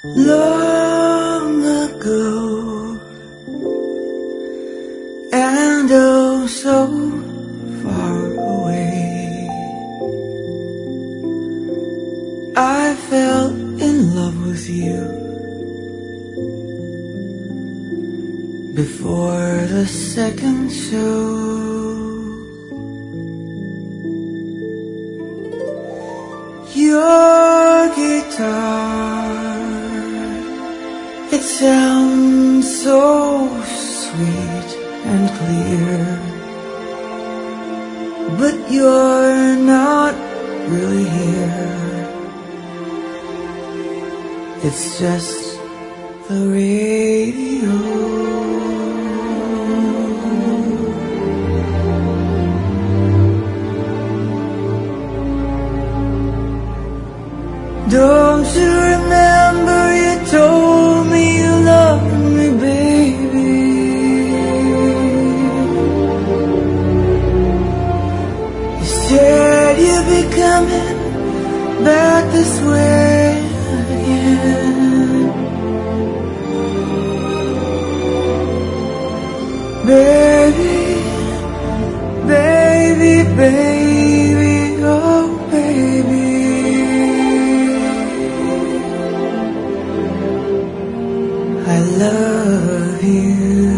long ago, and oh so far away, I fell in love with you before the second show. Your guitar, it sounds so sweet and clear, but you're not really here. It's just the radio. Don't you remember you told me you loved me, baby? You said you'd be coming back this way again. Baby, baby, baby, oh baby, I love you,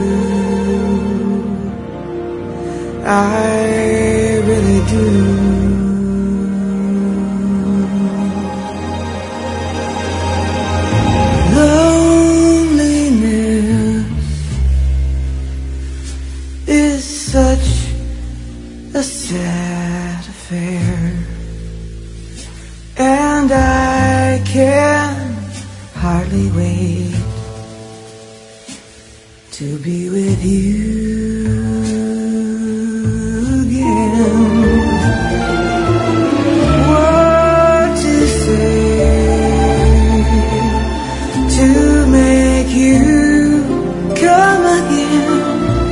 I really do. Loneliness is such a sad affair, and I can hardly wait to be with you again. What to say to make you come again,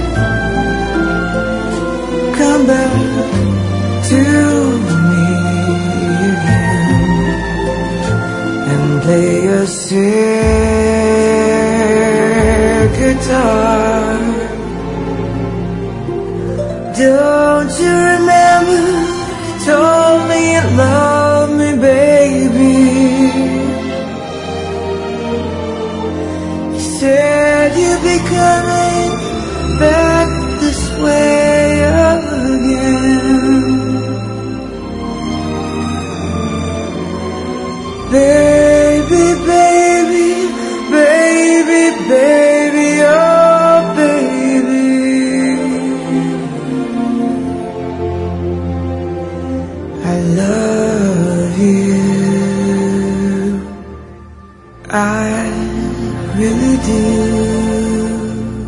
come back to me again, and play your guitar. Don't you remember you told me you loved me, baby? You said you'd be coming back this way again. Baby, baby, baby, baby, oh baby, I love you, I really do,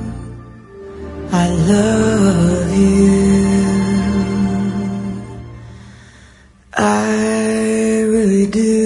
I love you, I really do.